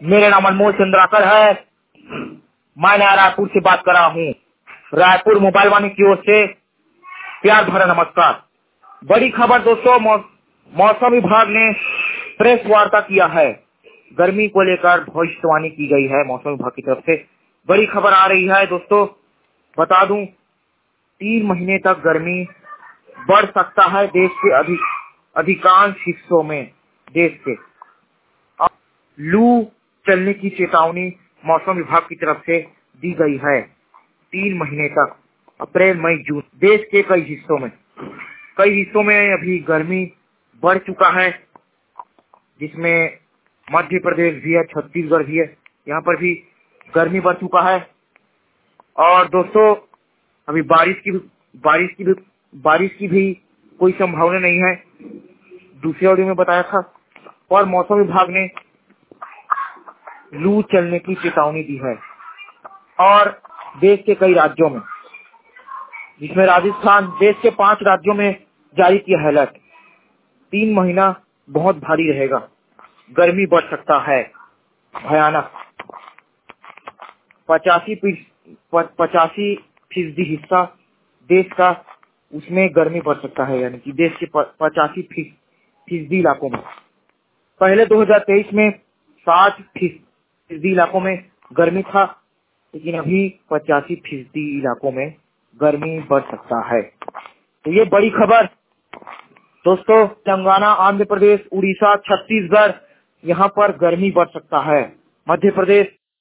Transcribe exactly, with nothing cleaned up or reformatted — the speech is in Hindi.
मेरा नाम अनमोल चंद्राकर है। मैं नया रायपुर से बात कर रहा हूँ। रायपुर मोबाइल वाणी की ओर से प्यार भरा नमस्कार। बड़ी खबर दोस्तों, मौ, मौसम विभाग ने प्रेस वार्ता किया है। गर्मी को लेकर भविष्यवाणी की गई है मौसम विभाग की तरफ से। बड़ी खबर आ रही है दोस्तों, बता दूं, तीन महीने तक गर्मी बढ़ सकता है देश के अधिक अधिकांश हिस्सों में। देश के लू चलने की चेतावनी मौसम विभाग की तरफ से दी गई है। तीन महीने तक, अप्रैल मई जून, देश के कई हिस्सों में कई हिस्सों में अभी गर्मी बढ़ चुका है, जिसमें मध्य प्रदेश भी है, छत्तीसगढ़ भी है। यहाँ पर भी गर्मी बढ़ चुका है। और दोस्तों, अभी बारिश की बारिश की भी बारिश की भी कोई संभावना नहीं है, दूसरे ऑडियो में बताया था। और मौसम विभाग ने लू चलने की चेतावनी दी है और देश के कई राज्यों में, जिसमें राजस्थान, देश के पांच राज्यों में जारी किया है अलर्ट। तीन महीना बहुत भारी रहेगा, गर्मी बढ़ सकता है भयानक। पचासी पचासी फीसदी हिस्सा देश का, उसमें गर्मी बढ़ सकता है, यानी कि देश के पचासी फीसदी इलाकों में। पहले दो हज़ार तेईस में साठ फीसदी इलाकों में गर्मी था, लेकिन अभी पचासी फीसदी इलाकों में गर्मी बढ़ सकता है। तो ये बड़ी खबर दोस्तों, तेलंगाना, आंध्र प्रदेश, उड़ीसा, छत्तीसगढ़, यहाँ पर गर्मी बढ़ सकता है। मध्य प्रदेश